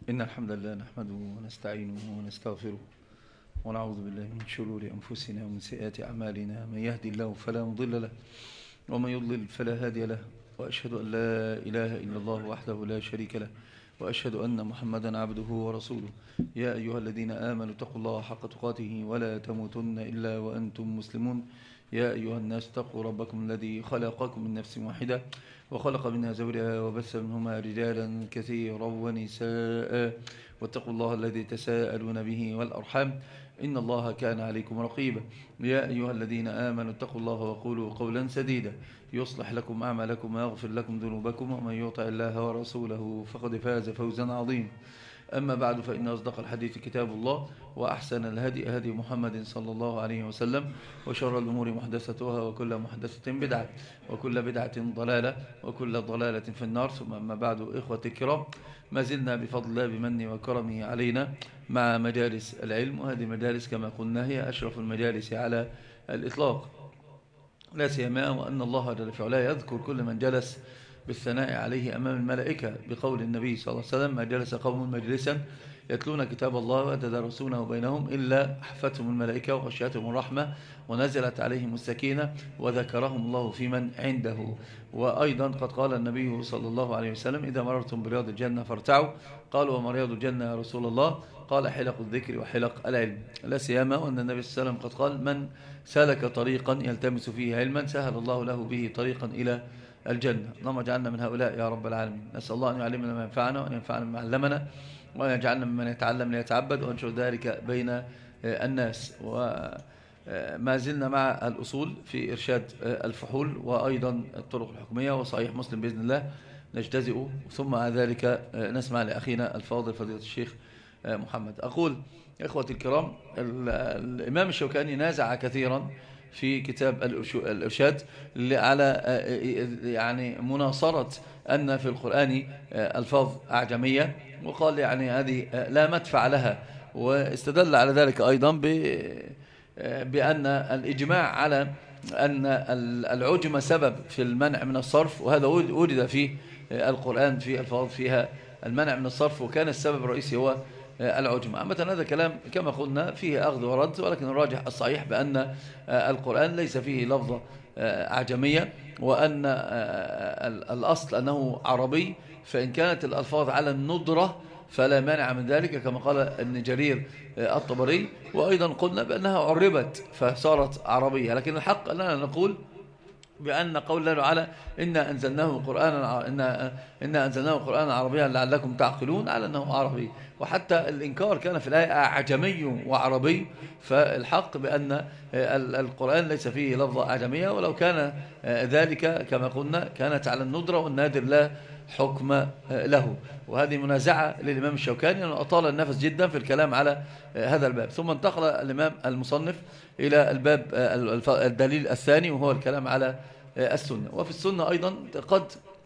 إن الحمد لله نحمده ونستعينه ونستغفره ونعوذ بالله من شرور أنفسنا ومن سيئات أعمالنا. من يهدي الله فلا مضل له ومن يضلل فلا هادي له، وأشهد أن لا إله إلا الله وحده لا شريك له، وأشهد أن محمدا عبده ورسوله. يا أيها الذين آمنوا اتقوا الله حق تقاته ولا تموتن إلا وأنتم مسلمون. يا أيها الناس اتقوا ربكم الذي خلقكم من نفس واحدة وخلق منها زوجها وبث منهما رجالا كثيرا ونساء، واتقوا الله الذي تساءلون به والأرحام إن الله كان عليكم رقيبا. يا أيها الذين آمنوا اتقوا الله وقولوا قولا سديدا يصلح لكم أعمالكم ويغفر لكم ذنوبكم، ومن يطع الله ورسوله فقد فاز فوزا عظيما. أما بعد، فإن أصدق الحديث كتاب الله، وأحسن الهدي هدي محمد صلى الله عليه وسلم، وشر الأمور محدثتها، وكل محدثة بدعة، وكل بدعة ضلالة، وكل ضلالة في النار. ثم أما بعد، إخوتي الكرام، ما زلنا بفضل الله بمنه وكرمه علينا مع مجالس العلم، وهذه مجالس كما قلنا هي أشرف المجالس على الإطلاق، لا سيما وأن الله جل في علاه يذكر كل من جلس بالثناء عليه أمام الملائكة بقول النبي صلى الله عليه وسلم: ما جلس قوم مجلسا يتلون كتاب الله ويتدارسونه بينهم إلا حفتهم الملائكة وغشيتهم الرحمة ونزلت عليهم السكينة وذكرهم الله في من عنده. وأيضا قد قال النبي صلى الله عليه وسلم: إذا مررتم برياض الجنة فارتعوا. قالوا: وما رياض الجنة يا رسول الله؟ قال: حلق الذكر وحلق العلم. لا سيما وأن النبي صلى الله عليه وسلم قد قال: من سلك طريقا يلتمس فيه علما سهل الله له به طريقا إلى الجنة. اللهم اجعلنا من هؤلاء يا رب العالمين. نسأل الله أن يعلمنا ما ينفعنا وأن ينفعنا بما علمنا، وأن يجعلنا ممن يتعلم ليتعبد، وأنشر ذلك بين الناس. وما زلنا مع الأصول في إرشاد الفحول، وأيضا الطرق الحكمية، وصحيح مسلم بإذن الله نجتزئ، ثم ذلك نسمع لأخينا الفاضل فضيلة الشيخ محمد. أقول إخوتي الكرام، الإمام الشوكاني نازع كثيرا في كتاب الإرشاد على يعني مناصرة أن في القرآن ألفاظ أعجمية، وقال يعني هذه لا مدفع لها، واستدل على ذلك أيضا بأن الإجماع على أن العجم سبب في المنع من الصرف، وهذا وجد في القرآن في ألفاظ فيها المنع من الصرف، وكان السبب الرئيسي هو العجم. عامة هذا كلام كما قلنا فيه أخذ ورد، ولكن الراجح الصحيح بأن القرآن ليس فيه لفظة أعجمية، وأن الأصل أنه عربي، فإن كانت الألفاظ على الندرة فلا مانع من ذلك، كما قال ابن جرير الطبري. وأيضا قلنا بأنها عربت فصارت عربية، لكن الحق أننا نقول بأن قول الله تعالى: إنا أنزلناه قرآنا عربيا لعلكم تعقلون، على أنه عربي. وحتى الإنكار كان في الآية أعجمي وعربي، فالحق بأن القرآن ليس فيه لفظة أعجمية، ولو كان ذلك كما قلنا كانت على الندرة، والنادر لا حكم له. وهذه منازعة للإمام الشوكاني، أنه أطال النفس جدا في الكلام على هذا الباب. ثم انتقل الإمام المصنف إلى الباب الدليل الثاني، وهو الكلام على السنة. وفي السنة أيضا قد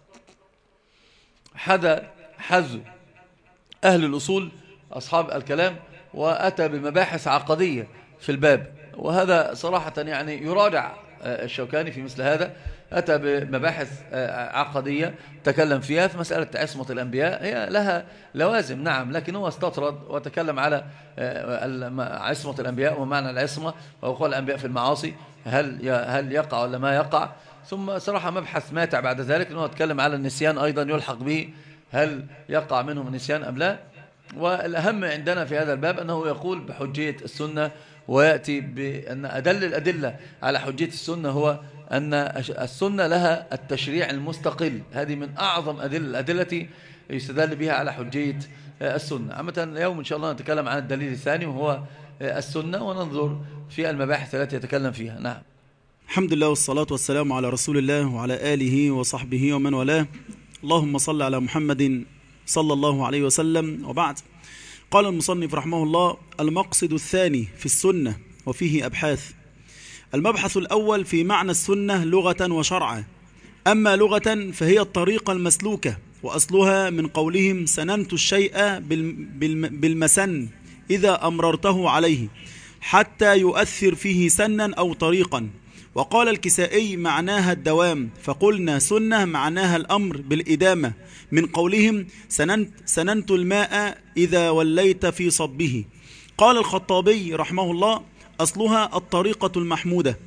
حذ أهل الأصول أصحاب الكلام وأتى بمباحث عقدية في الباب، وهذا صراحة يعني يراجع الشوكاني في مثل هذا. أتى بمباحث عقدية تكلم فيها في مسألة عصمة الأنبياء، هي لها لوازم نعم، لكن هو استطرد وتكلم على عصمة الأنبياء ومعنى العصمة، ووقوع الأنبياء في المعاصي هل يقع ولا ما يقع. ثم صراحة مبحث ماتع بعد ذلك أنه يتكلم على النسيان أيضا يلحق به، هل يقع منهم النسيان أم لا. والأهم عندنا في هذا الباب أنه يقول بحجية السنة، ويأتي بأن أدل الأدلة على حجية السنة هو أن السنة لها التشريع المستقل. هذه من أعظم الأدلة يستدل بها على حجية السنة. عامة اليوم إن شاء الله نتكلم عن الدليل الثاني، وهو السنة، وننظر في المباحث التي يتكلم فيها. نعم. الحمد لله والصلاة والسلام على رسول الله وعلى آله وصحبه ومن والاه. اللهم صل على محمد صلى الله عليه وسلم، وبعد. قال المصنف رحمه الله: المقصد الثاني في السنة وفيه أبحاث. المبحث الأول في معنى السنة لغة وشرعا. أما لغة فهي الطريقة المسلوكة، وأصلها من قولهم: سننت الشيء بالمسن إذا أمررته عليه حتى يؤثر فيه سنا أو طريقا. وقال الكسائي معناها الدوام، فقلنا سنة معناها الأمر بالإدامة، من قولهم سننت الماء إذا وليت في صبه. قال الخطابي رحمه الله أصلها الطريقة المحمودة،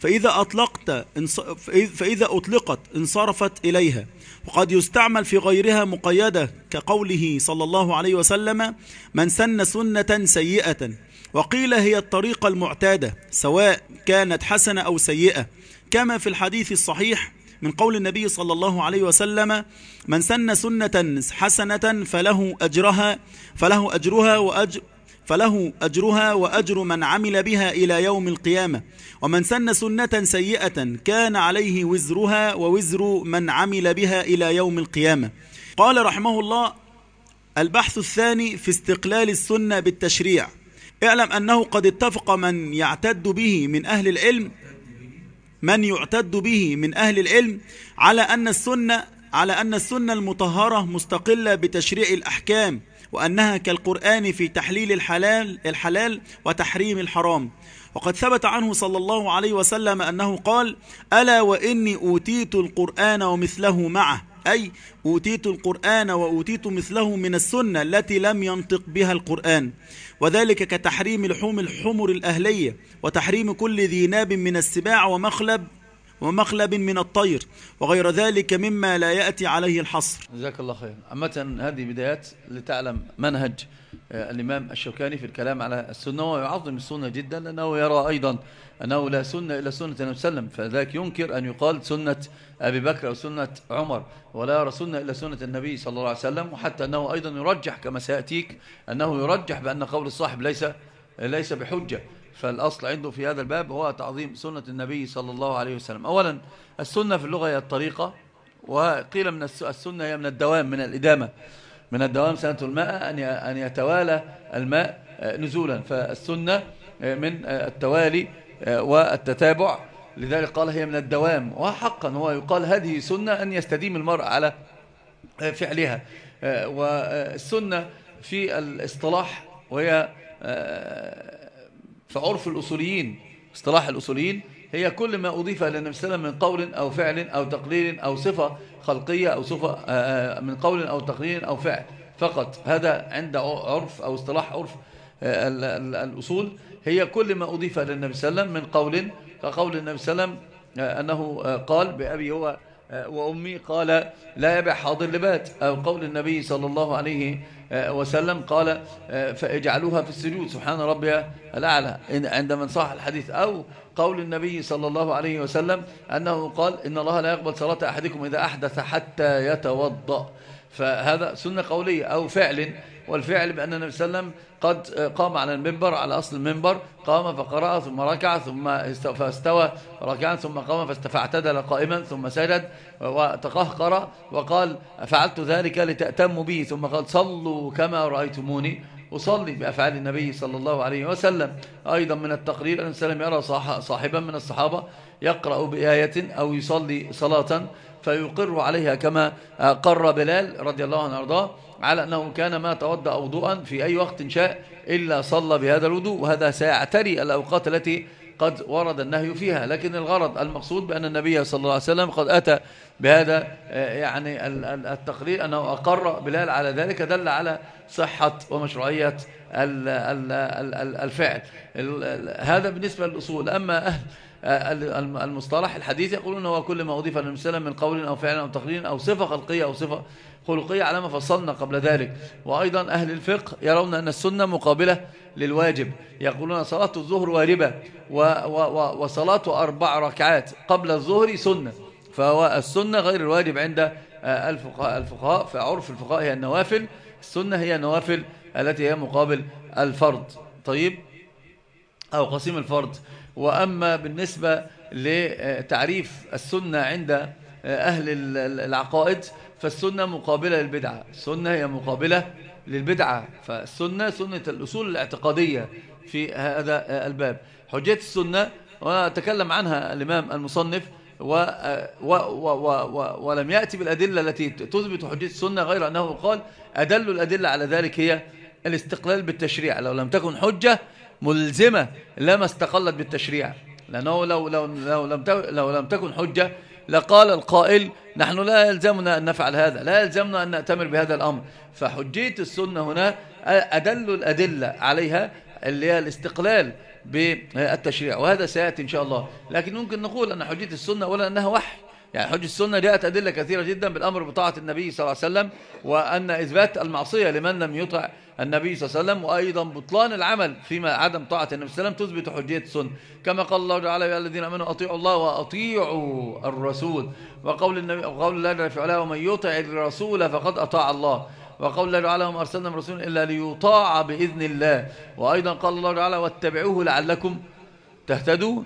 فإذا أطلقت انصرفت إليها، وقد يستعمل في غيرها مقيدة، كقوله صلى الله عليه وسلم من سن سنة سيئة. وقيل هي الطريقة المعتادة سواء كانت حسنة أو سيئة، كما في الحديث الصحيح من قول النبي صلى الله عليه وسلم من سن سنة حسنة فله أجرها وأجر من عمل بها إلى يوم القيامة، ومن سن سنة سيئة كان عليه وزرها ووزر من عمل بها إلى يوم القيامة. قال رحمه الله البحث الثاني في استقلال السنة بالتشريع. اعلم أنه قد اتفق من يعتد به من أهل العلم على أن السنة المطهرة مستقلة بتشريع الأحكام، وأنها كالقرآن في تحليل الحلال وتحريم الحرام. وقد ثبت عنه صلى الله عليه وسلم أنه قال ألا وإني أوتيت القرآن ومثله معه، أي أوتيت القرآن وأوتيت مثله من السنة التي لم ينطق بها القرآن، وذلك كتحريم لحوم الحمر الأهلية، وتحريم كل ذي ناب من السباع ومخلب من الطير، وغير ذلك مما لا يأتي عليه الحصر. جزاك الله خير. عامة هذه بدايات لتعلم منهج الإمام الشوكاني في الكلام على السنة، ويعظم السنة جدا لأنه يرى أيضا أنه لا سنة إلا سنة النبي صلى الله عليه وسلم، فذاك ينكر أن يقال سنة أبي بكر أو سنة عمر، ولا يرى سنة إلا سنة النبي صلى الله عليه وسلم. وحتى أنه أيضا يرجح كما سيأتيك أنه يرجح بأن قول الصاحب ليس بحجة. فالأصل عنده في هذا الباب هو تعظيم سنة النبي صلى الله عليه وسلم. أولا السنة في اللغة هي الطريقة، وقيل من السنة هي من الدوام، من الإدامة، من الدوام سنة الماء أن يتوالى الماء نزولا، فالسنة من التوالي والتتابع، لذلك قال هي من الدوام. وحقا هو يقال هذه سنة أن يستديم المرء على فعلها. والسنة في الاصطلاح وهي في عرف الأصوليين، اصطلاح الأصوليين، هي كل ما أضيف إلى النبي صلى الله عليه وسلم من قول أو فعل أو تقرير أو صفة خلقية أو صفة من قول أو تقرير أو فعل فقط. هذا عند عرف أو اصطلاح عرف الأصول، هي كل ما أضيف إلى النبي صلى الله عليه وسلم من قول، كقول النبي صلى الله عليه وسلم أنه قال بأبي هو وأمي قال لا يبع حاضر لبات، أو قول النبي صلى الله عليه وسلم قال فاجعلوها في السجود سبحان ربي الأعلى عندما صح الحديث، أو قول النبي صلى الله عليه وسلم أنه قال إن الله لا يقبل صلاة أحدكم إذا أحدث حتى يتوضأ. فهذا سنة قولية أو فعل، والفعل بأن النبي صلى الله عليه وسلم قد قام على المنبر، على أصل المنبر، قام فقرأ ثم ركع ثم فاستوى راكعا ثم قام فاعتدل قائما ثم سجد وتقهقر وقال فعلت ذلك لتأتموا به، ثم قال صلوا كما رأيتموني أصلي، بأفعال النبي صلى الله عليه وسلم. أيضا من التقرير أن السلام يرى صاحبا من الصحابة يقرأ بآية أو يصلي صلاة فيقر عليها كما قر بلال رضي الله عنه وارضاه على أنه كان ما توضأ وضوءا في أي وقت شاء إلا صلى بهذا الوضوء، وهذا سيعتري الأوقات التي قد ورد النهي فيها. لكن الغرض المقصود بأن النبي صلى الله عليه وسلم قد أتى بهذا يعني التقرير أنه أقر بلال على ذلك، دل على صحة ومشروعية الفعل. هذا بالنسبة للأصول. أما أهل المصطلح الحديث يقولون هو كل ما أضيف للنبي صلى الله عليه وسلم من قول أو فعل أو تقرير أو صفة خلقية أو صفة خلقية على ما فصلنا قبل ذلك. وأيضا أهل الفقه يرون أن السنة مقابلة للواجب، يقولون صلاة الظهر واجبة وصلاة 4 ركعات قبل الظهر سنة، فهو السنة غير الواجب عند الفقهاء. فعرف الفقهاء هي النوافل، السنة هي النوافل التي هي مقابل الفرض، طيب، أو قسيم الفرض. وأما بالنسبة لتعريف السنة عند أهل العقائد فالسنة مقابلة للبدعة، السنة هي مقابلة للبدعة، فالسنة سنة الأصول الاعتقادية في هذا الباب. حجية السنة وتكلم عنها الإمام المصنف ولم يأتي بالأدلة التي تثبت حجية السنة، غير أنه قال أدل الأدلة على ذلك هي الاستقلال بالتشريع، لو لم تكن حجة ملزمة لما استقلت بالتشريع. لأنه لو لم تكن حجة لقال القائل نحن لا يلزمنا أن نفعل هذا، لا يلزمنا أن نأتمر بهذا الأمر. فحجية السنة هنا أدل الأدلة عليها اللي هي الاستقلال بالتشريع، وهذا سيأتي إن شاء الله. لكن ممكن نقول أن حجية السنة ولا أنها وحي، يعني حجة السنة جاءت أدلة كثيرة جدا بالأمر بطاعة النبي صلى الله عليه وسلم، وأن إثبات المعصية لمن لم يطع النبي صلى الله عليه وسلم، وأيضا بطلان العمل فيما عدم طاعة النبي صلى الله عليه وسلم تثبت حجية السنة، كما قال الله تعالى يا الذين آمنوا أطيعوا الله وأطيعوا الرسول، وقول الله جل في علاه ومن يطع الرسول فقد أطاع الله، وقول الله تعالى وما أرسلنا من رسول إلا ليطاع بإذن الله، وأيضا قال الله تعالى واتبعوه لعلكم تهتدون.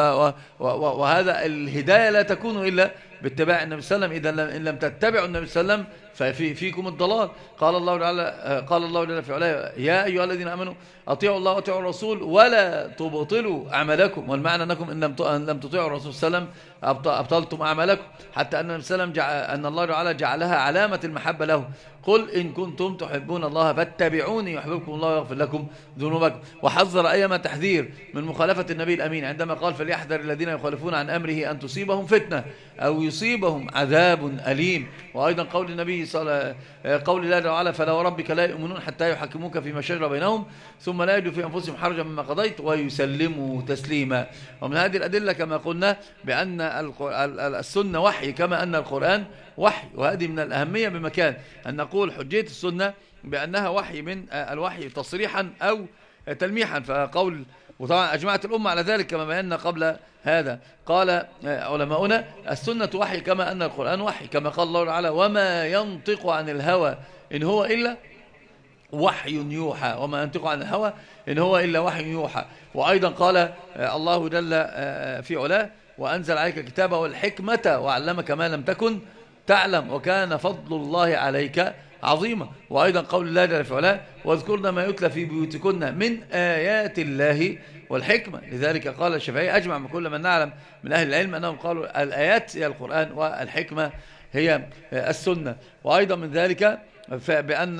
وهذا الهداية لا تكون إلا باتباع النبي صلى الله عليه وسلم، إذا إن لم تتبعوا النبي صلى الله عليه وسلم ففيكم الضلال. قال الله جل في علاه يا أيها الذين آمنوا أطيعوا الله وأطيعوا الرسول ولا تبطلوا أعمالكم، والمعنى أنكم إن لم تطيعوا الرسول صلى الله عليه وسلم أبطلتم أعمالكم، حتى أن النبي صلى الله عليه وسلم أن الله تعالى جعلها علامة المحبة له، قل إن كنتم تحبون الله فاتبعوني يحببكم الله ويغفر لكم ذنوبكم. وحذر أيما تحذير من مخالفة النبي الأمين عندما قال فليحذر الذين يخالفون عن أمره أن تصيبهم فتنة أو يصيبهم عذاب أليم. وأيضا قول النبي قول الله تعالى فلا وربك لا يؤمنون حتى يحكموك فيما شجر بينهم ثم لا يجدوا في أنفسهم حرجا مما قضيت ويسلموا تسليما. ومن هذه الأدلة كما قلنا بأن السنة وحي كما أن القرآن وحي، وهذه من الأهمية بمكان أن نقول حجية السنة بأنها وحي من الوحي تصريحا أو تلميحا. فقول وطبعا أجمعت الأمة على ذلك كما بينا قبل هذا. قال علماؤنا السنة وحي كما أن القرآن وحي، كما قال الله تعالى وما ينطق عن الهوى إن هو إلا وحي يوحى، وما ينطق عن الهوى إن هو إلا وحي يوحى. وأيضا قال الله جل في علاه وأنزل عليك الكتاب والحكمة وعلمك ما لم تكن تعلم وكان فضل الله عليك عظيمة. وأيضا قول الله جل في علاه واذكرن ما يتلى في بيوتكن من آيات الله والحكمة. لذلك قال الشافعي أجمع من كل من نعلم من أهل العلم أنهم قالوا الآيات هي القرآن والحكمة هي السنة. وأيضا من ذلك بأن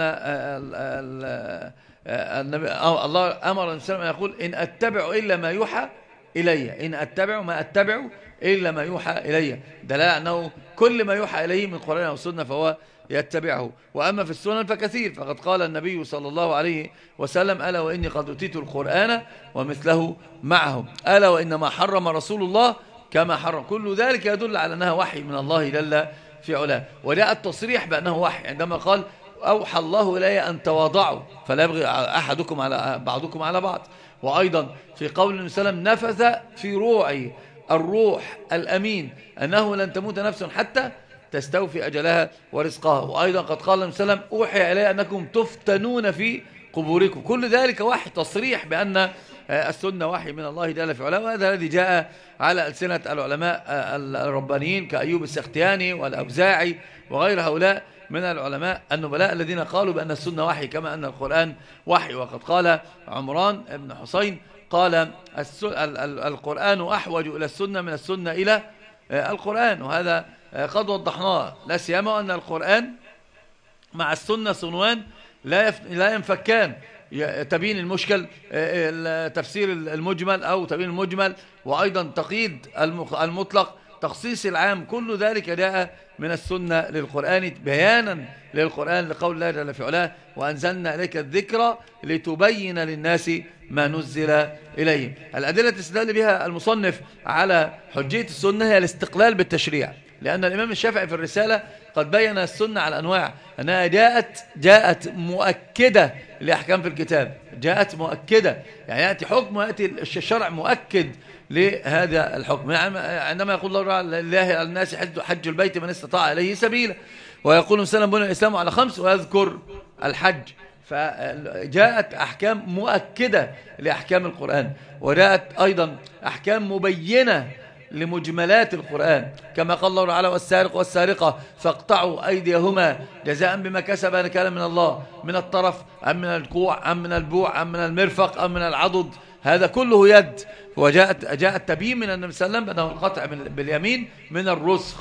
الله أمر الإنسان أن يقول إن أتبع إلا ما يوحى إلي، إن أتبع ما أتبع إلا ما يوحى إلي، دلالة أنه كل ما يوحى إليه من القرآن أو السنة فهو يتبعه. وأما في السنن فكثير، فقد قال النبي صلى الله عليه وسلم ألا وإني قد أوتيت القرآن ومثله معه، ألا وإن ما حرم رسول الله كما حرم، كل ذلك يدل على أنها وحي من الله جل في علاه. وجاء التصريح بأنه وحي عندما قال أوحى الله إلي أن تواضعوا فلا يبغي أحدكم على بعضكم على بعض. وأيضا في قول النبي صلى الله عليه وسلم نفث في روعي الروح الأمين أنه لن تموت نفس حتى تستوفي أجلها ورزقها. وأيضا قد قال النبي صلى الله عليه وسلم أوحي إلي أنكم تفتنون في قبوركم، كل ذلك وحي تصريح بأن السنة وحي من الله جل في علاه. وهذا الذي جاء على ألسنة العلماء الربانيين كأيوب السختياني والأوزاعي وغير هؤلاء من العلماء النبلاء الذين قالوا بأن السنة وحي كما أن القرآن وحي. وقد قال عمران بن حسين قال القرآن أحوج إلى السنة من السنة إلى القرآن، وهذا قد وضحناه، لا سيما أن القرآن مع السنة صنوان لا ينفكان، تبيين المشكل تفسير المجمل أو تبيين المجمل، وأيضا تقييد المطلق تخصيص العام، كل ذلك جاء من السنة للقرآن بيانا للقرآن لقول الله جل في علاه وأنزلنا إليك الذكر لتبين للناس ما نزل إليهم. الأدلة تستدل بها المصنف على حجية السنة هي الاستقلال بالتشريع، لأن الإمام الشافعي في الرسالة قد بين السنة على أنواع، أنها جاءت مؤكدة لأحكام في الكتاب، جاءت مؤكدة، يعني يأتي حكم ويأتي الشرع مؤكد لهذا الحكم. عندما يقول الله لله على الناس حج البيت من استطاع إليه سبيلا، ويقول سلم بني الإسلام على 5 ويذكر الحج، فجاءت أحكام مؤكدة لأحكام القرآن، وجاءت أيضا أحكام مبينة لمجملات القرآن، كما قال الله تعالى والسارق والسارقة فاقطعوا أيديهما جزاء بما كسب نكالا من الله، من الطرف أم من الكوع أم من البوع أم من المرفق أم من العضد، هذا كله يد. وجاء التبيين من النبي صلى الله عليه وسلم بأنه القطع باليمين من الرسخ.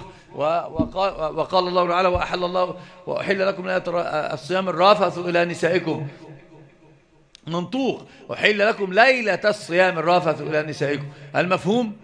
وقال الله تعالى وأحل لكم الصيام الرافث إلى نسائكم، منطوق. أحل لكم ليلة الصيام الرافث إلى نسائكم. المفهوم؟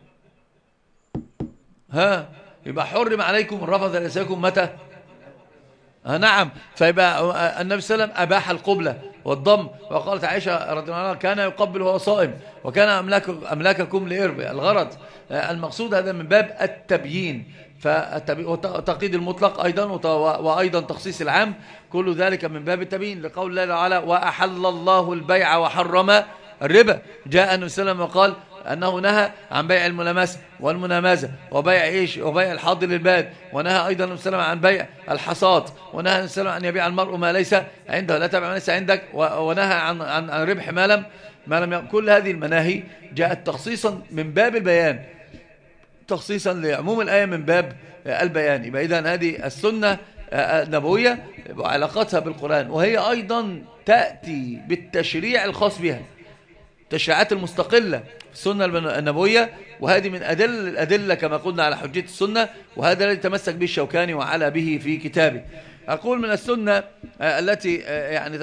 ها، يبقى حرم عليكم الرفث إلى نسائكم متى؟ نعم. فيبقى النبي صلى الله عليه وسلم أباح القبلة والضم، وقالت عائشة رضي الله عنها كان يقبل وهو صائم وكان أملاككم لإربه. الغرض المقصود هذا من باب التبيين، وتقييد المطلق أيضا وأيضا تخصيص العام، كل ذلك من باب التبيين، لقول الله تعالى وأحل الله البيع وحرم الربا. جاء النبي صلى الله عليه وسلم وقال أنه نهى عن بيع الملامسة والمنامزة وبيع الحاضر للباد، ونهى أيضا النبي صلى الله عليه وسلم عن بيع الحصاد، ونهى النبي صلى الله عليه وسلم أن يبيع المرء ما ليس عنده، لا تبيع ما ليس عندك، ونهى عن ربح ما لم كل هذه المناهي جاءت تخصيصا من باب البيان، تخصيصا لعموم الآية من باب البيان. يبقى إذن هذه السنة النبوية وعلاقتها بالقرآن، وهي أيضا تأتي بالتشريع الخاص بها، التشريعات المستقلة في السنة النبوية، وهذه من الأدلة كما قلنا على حجية السنة، وهذا الذي تمسك به الشوكاني وعلى به في كتابه. أقول من السنة التي يعني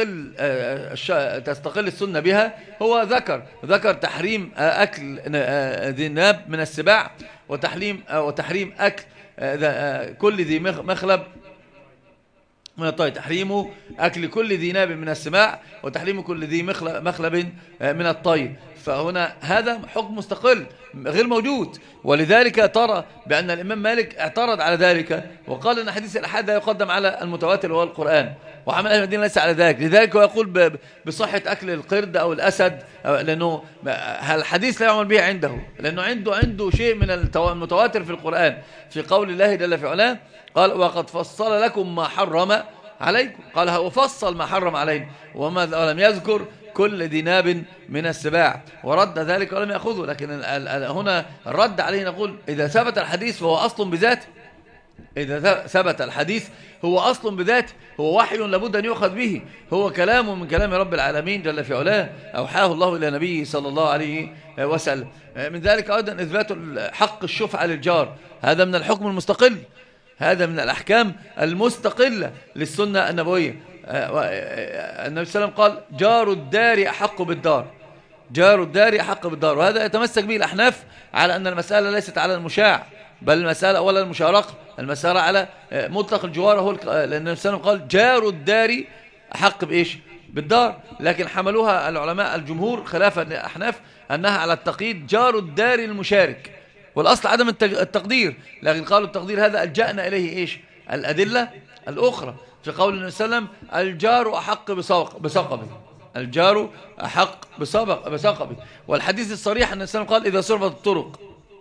تستقل السنة بها هو ذكر تحريم أكل ذي الناب من السباع، وتحريم أكل كل ذي مخلب من الطير، تحريم أكل كل ذي ناب من السباع وتحريم كل ذي مخلب من الطير. فهنا هذا حكم مستقل غير موجود، ولذلك ترى بأن الإمام مالك اعترض على ذلك وقال أن حديث الأحاد لا يقدم على المتواتر وهو القرآن، وعمل أهل المدينة ليس على ذلك. لذلك هو يقول بصحة أكل القرد أو الأسد، لأنه الحديث لا يعمل به عنده، لأنه عنده شيء من المتواتر في القرآن في قول الله جل في علاه قال وقد فصل لكم ما حرم عليكم، قال هو فصل ما حرم علينا ولم يذكر كل ذي ناب من السباع، ورد ذلك ولم يأخذه. لكن هنا الرد عليه نقول إذا ثبت الحديث فهو أصل بذاته، إذا ثبت الحديث هو أصل بذاته، هو وحي لابد أن يؤخذ به، هو كلام من كلام رب العالمين جل في علاه أوحاه الله إلى نبيه صلى الله عليه وسلم. من ذلك أيضا إثبات حق الشفعة للجار، هذا من الحكم المستقل، هذا من الأحكام المستقلة للسنة النبوية. النبي صلى الله عليه وسلم قال جار الدار أحق بالدار، جار الدار أحق بالدار، وهذا يتمسك به الأحناف على أن المسألة ليست على المشاع، بل المسألة ولا المشارقة، المسألة على مطلق الجوار، هو لأن النبي صلى الله عليه وسلم قال جار الدار أحق بإيش؟ بالدار. لكن حملوها العلماء الجمهور خلافا للأحناف أنها على التقييد جار الدار المشارك، والأصل عدم التقدير، لكن قالوا التقدير هذا ألجأنا إليه إيش؟ الأدلة الأخرى في قول النبي صلى الله عليه وسلم الجار أحق بسقبه، الجار أحق بسقبه. والحديث الصريح أن النبي صلى الله عليه وسلم قال إذا صرفت الطرق،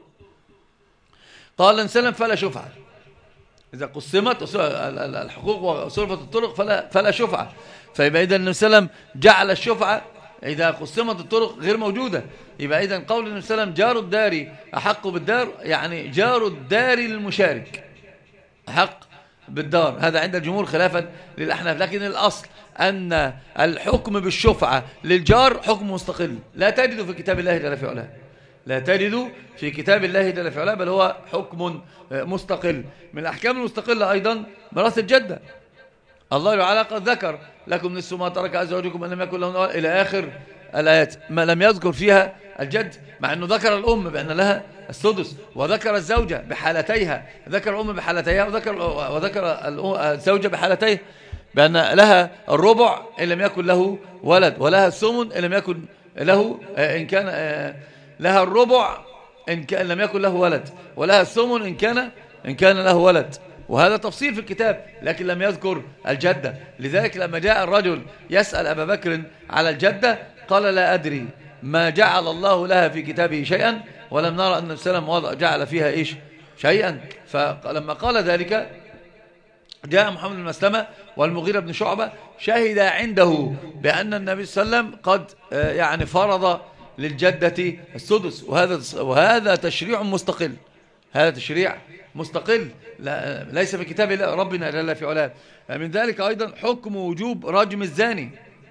قال النبي صلى الله عليه وسلم فلا شفعة، إذا قسمت الحقوق وصرفت الطرق فلا شفعة. فيبقى إذا النبي صلى الله عليه وسلم جعل الشفعة إذا قسمت الطرق غير موجودة. يبقى إذا قول النبي صلى الله عليه وسلم جار الدار أحق بالدار، يعني جار الدار المشارك أحق بالدار، هذا عند الجمهور خلافا للأحناف. لكن الأصل أن الحكم بالشفعة للجار حكم مستقل، لا تجد في كتاب الله جل في علاه، لا تجد في كتاب الله جل في علاه، بل هو حكم مستقل. من الأحكام المستقلة أيضا ميراث الجدة، الله تعالى قد ذكر لكم نصف ما ترك أزواجكم إن لم يكن لهن إلى آخر الآيات، ما لم يذكر فيها الجد، مع أنه ذكر الأم بأن لها السدس، وذكر الزوجة بحالتيها، ذكر الأم بحالتيها وذكر الزوجة بحالتيها بأن لها الربع إن لم يكن له ولد، ولها الثمن إن لم يكن له إن كان لها الربع إن لم يكن له ولد، ولها الثمن إن كان له ولد، وهذا تفصيل في الكتاب، لكن لم يذكر الجدة. لذلك لما جاء الرجل يسأل أبا بكر على الجدة قال لا أدري، ما جعل الله لها في كتابه شيئا ولم نرى أن السلام جعل فيها إيش شيئا. فلما قال ذلك جاء محمد بن مسلمة والمغيرة بن شعبة شهد عنده بأن النبي صلى الله عليه وسلم قد يعني فرض للجدة السدس، وهذا تشريع مستقل، هذا تشريع مستقل ليس في كتاب ربنا جل في علاه. من ذلك أيضا حكم وجوب رجم الزاني،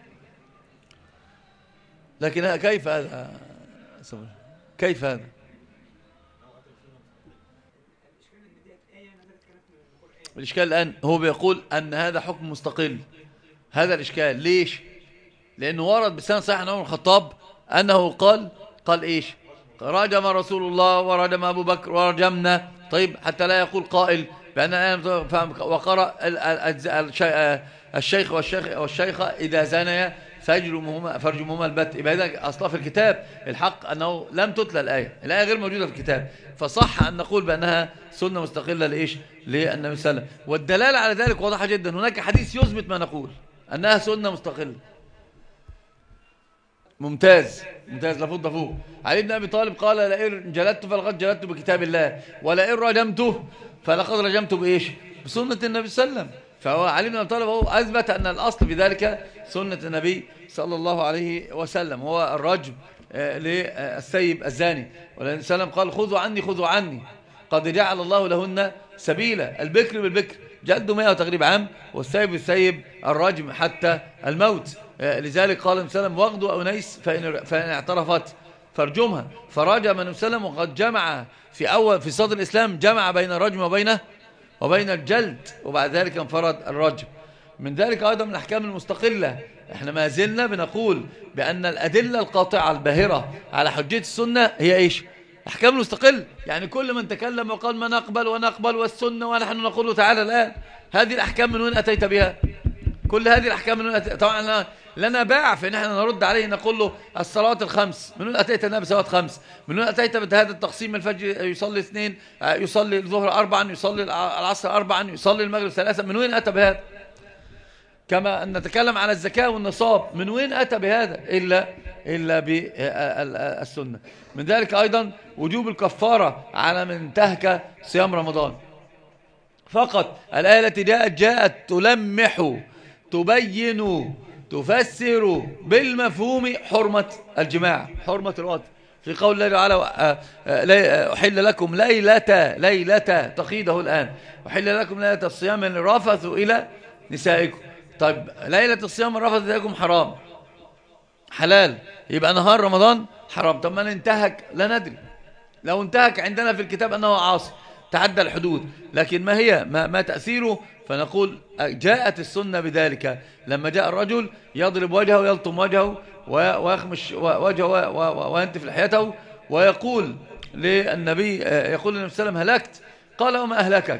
لكن كيف هذا؟ كيف هذا؟ الإشكال الآن هو بيقول أن هذا حكم مستقل، هذا الإشكال ليش؟ لأنه ورد بسند صحيح عن عمر بن الخطاب أنه قال إيش؟ رجم رسول الله ورجم أبو بكر ورجمنا. طيب حتى لا يقول قائل بأن وقرأ الشيخ والشيخة إذا زانيا فارجمهما البت. يبقى إذا أصلا في الكتاب الحق أنه لم تتلى الآية غير موجودة في الكتاب، فصح أن نقول بأنها سنة مستقلة لإيش؟ للنبي صلى الله عليه وسلم. والدلالة على ذلك واضحة جدا، هناك حديث يثبت ما نقول أنها سنة مستقلة. ممتاز لفظ فوق. علي بن أبي طالب قال لئن جلدت فلقد جلدت بكتاب الله، ولئن رجمته فلقد رجمت بإيش؟ بسنة النبي صلى الله عليه وسلم. فهو علي بن أبي طالب هو أثبت أن الأصل في ذلك سنة النبي صلى الله عليه وسلم، هو الرجم للسيب الزاني. والنبي صلى الله عليه وسلم قال خذوا عني قد جعل الله لهن سبيلا، البكر بالبكر جلد 100 وتغريب عام، والسيب بالسيب الرجم حتى الموت. لذلك قال النبي صلى الله عليه وسلم واغدوا أنيس فإن اعترفت فارجمها. فرجم النبي صلى الله عليه وسلم، وقد جمع في صدر الإسلام جمع بين الرجم وبين الجلد، وبعد ذلك انفرد الرجم. من ذلك أيضا من الأحكام المستقلة، احنا ما زلنا بنقول بأن الأدلة القاطعة الباهرة على حجية السنة هي إيش؟ أحكام المستقل. يعني كل من تكلم وقال ما نقبل ونقبل والسنة ونحن نقول له تعالى الآن، هذه الأحكام من وين أتيت بها؟ كل هذه الأحكام من وين أتيت؟ طبعا لنا باع في ان احنا نرد عليه نقول له الصلوات الخمس من وين أتيت النبي صلوات خمس؟ من وين أتيت بهذا التقسيم؟ الفجر يصلي 2، يصلي الظهر 4، يصلي العصر 4، يصلي المغرب 3، من وين أتى بهذا؟ كما أن نتكلم على الزكاة والنصاب، من وين أتى بهذا إلا بالسنة. من ذلك أيضا وجوب الكفارة على من انتهك صيام رمضان فقط. الآية التي جاءت تلمح تبين تفسر بالمفهوم حرمة الجماع، حرمة الوطن، في قول الله تعالى أحل لكم ليلة تقيده الآن، أحل لكم ليلة الصيام الرفث إلى نسائكم. طيب ليلة الصيام الرفث إليكم حرام، حلال، يبقى نهار رمضان حرام. طب من انتهك لا ندري، لو انتهك عندنا في الكتاب أنه عاصي تعدى الحدود، لكن ما هي ما تأثيره؟ فنقول جاءت السنة بذلك. لما جاء الرجل يضرب وجهه ويلطم وجهه ويخمش وجهه وينتف لحيته ويقول للنبي، يقول للنبي صلى الله عليه وسلم هلكت. قال وما أهلكك؟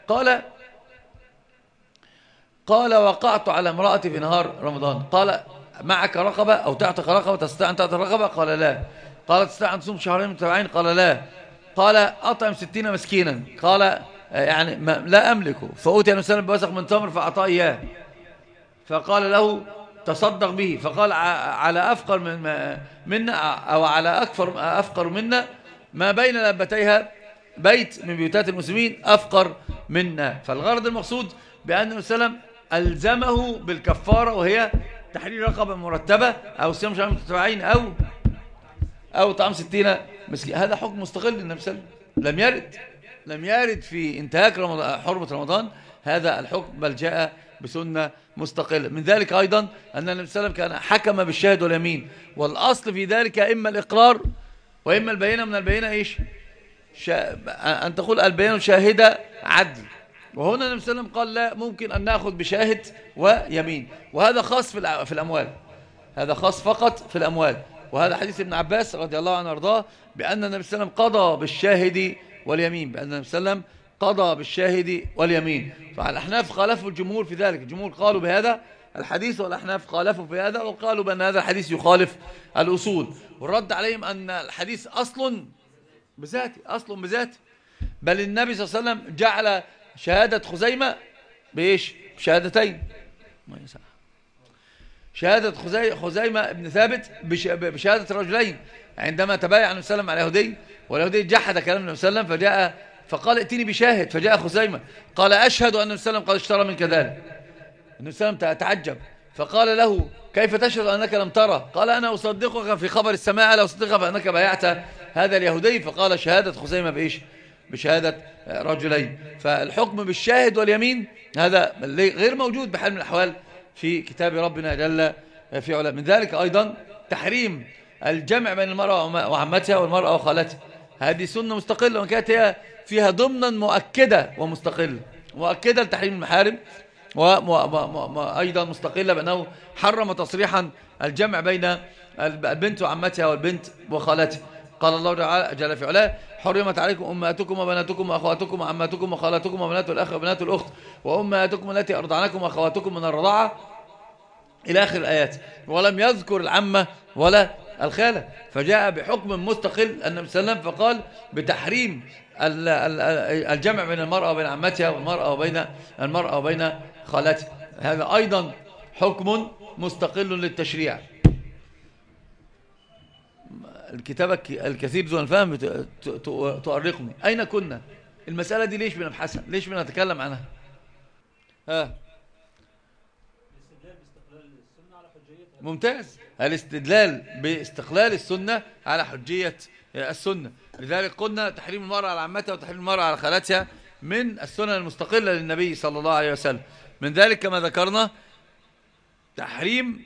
قال وقعت على امرأتي في نهار رمضان. قال معك رقبة أو تعتق رقبة، تستطيع أن تعتق رقبة؟ قال لا. قال تستطيع أن تصوم شهرين متتابعين؟ قال لا. قال أطعم 60 مسكينا. قال يعني لا أملكه. فأوتي النبي صلى الله عليه وسلم بوسق من تمر فأعطاه إياه، فقال له تصدق به. فقال على أفقر منا أو على أفقر منا ما بين لبتيها بيت من بيوتات المسلمين أفقر منا. فالغرض المقصود بأن النبي صلى الله عليه وسلم ألزمه بالكفارة، وهي تحرير رقبة مرتبة أو صيام شهرين متتابعين أو طعام 60 مسكين. هذا حكم مستقل للنبي صلى الله عليه وسلم، لم يرد في انتهاك حرمة رمضان هذا الحكم، بل جاء بسنة مستقلة. من ذلك أيضا أن النبي صلى الله عليه وسلم كان حكم بالشاهد واليمين، والأصل في ذلك إما الإقرار وإما البينة. من البينة إيش؟ أن تقول البينة شاهدة عدل. وهنا النبي صلى الله عليه وسلم قال لا، ممكن أن نأخذ بشاهد ويمين، وهذا خاص في الأموال، هذا خاص فقط في الأموال. وهذا حديث ابن عباس رضي الله عنه وارضاه بأن النبي صلى الله عليه وسلم قضى بالشاهد واليمين، بأن النبي صلى الله عليه وسلم قضى بالشاهد واليمين. فالأحناف خالفوا الجمهور في ذلك، الجمهور قالوا بهذا الحديث والأحناف خالفوا في هذا، وقالوا بأن هذا الحديث يخالف الأصول. والرد عليهم أن الحديث أصل بذاته، بل النبي صلى الله عليه وسلم جعل شهادة خزيمة بإيش؟ بشهادتين، شهادة خزيمة ابن ثابت بشهادة رجلين عندما تبايع النبي صلى الله عليه وسلم على يهودي، واليهودي جحد كلام النبي صلى الله عليه وسلم فجاء فقال ائتني بشاهد، فجاء خزيمة قال أشهد أن النبي صلى الله عليه وسلم قد اشترى منك ذلك. النبي صلى الله عليه وسلم تعجب فقال له كيف تشهد أنك لم ترى؟ قال أنا أصدقك في خبر السماء، لا أصدقك فأنك بايعت هذا اليهودي. فقال شهادة خزيمة بإيش؟ بشهادة رجلين. فالحكم بالشاهد واليمين هذا غير موجود بحال من الأحوال في كتاب ربنا جل في علاه. من ذلك أيضا تحريم الجمع بين المرأة وعمتها والمرأة وخالتها، هذه سنة مستقلة، وكانت هي فيها ضمنا مؤكدة ومستقلة، مؤكدة لتحريم المحارم وأيضا مستقلة بأنه حرم تصريحا الجمع بين البنت وعمتها والبنت وخالتها. قال الله جل في علاه: حرمت عليكم أمهاتكم وبناتكم وأخواتكم وعماتكم وخالاتكم وبنات الأخ وبنات الأخت وأمهاتكم التي أرضعنكم وأخواتكم من الرضاعة إلى آخر الآيات، ولم يذكر العمة ولا الخالة، فجاء بحكم مستقل النبي صلى الله عليه وسلم فقال بتحريم الجمع بين المرأة وبين عمتها والمرأة وبين خالتها. هذا أيضا حكم مستقل للتشريع. الكتابة الكثير دون الفهم تؤرقني. أين كنا؟ المسألة دي ليش بنبحثها؟ ليش بنتكلم عنها؟ ممتاز. الاستدلال باستقلال السنة على حجية السنة. لذلك قلنا تحريم المرأة على عمتها وتحريم المرأة على خالتها من السنن المستقلة للنبي صلى الله عليه وسلم. من ذلك كما ذكرنا تحريم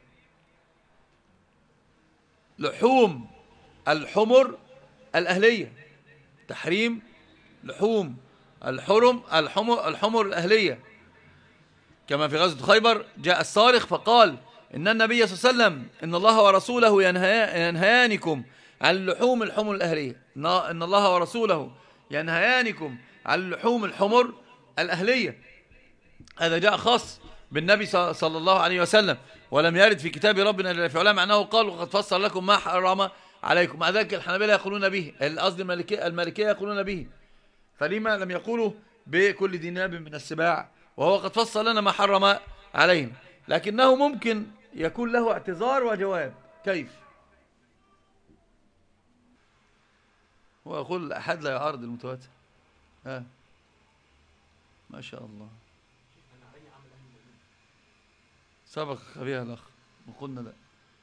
لحوم الحمر الأهلية، تحريم لحوم الحمر الأهلية، كما في غزوة خيبر جاء الصارخ فقال إن النبي صلى الله عليه وسلم إن الله ورسوله ينهيانكم عن لحوم الحمر الأهلية، إن الله ورسوله ينهيانكم عن لحوم الحمر الأهلية. هذا جاء خاص بالنبي صلى الله عليه وسلم، ولم يرد في كتاب ربنا جل في علاه معناه قال وقد فصل لكم ما حرم عليكم. مع ذلك الحنابلة يقولون به، قصدي المالكية يقولون به، فلما لم يقولوا بكل ذي ناب من السباع وهو قد فصل لنا ما حرم عليهم؟ لكنه ممكن يكون له اعتذار وجواب. كيف؟ هو يقول الأحد لا يعارض المتواتر. ما شاء الله، سبق بها الأخ وقلنا لا.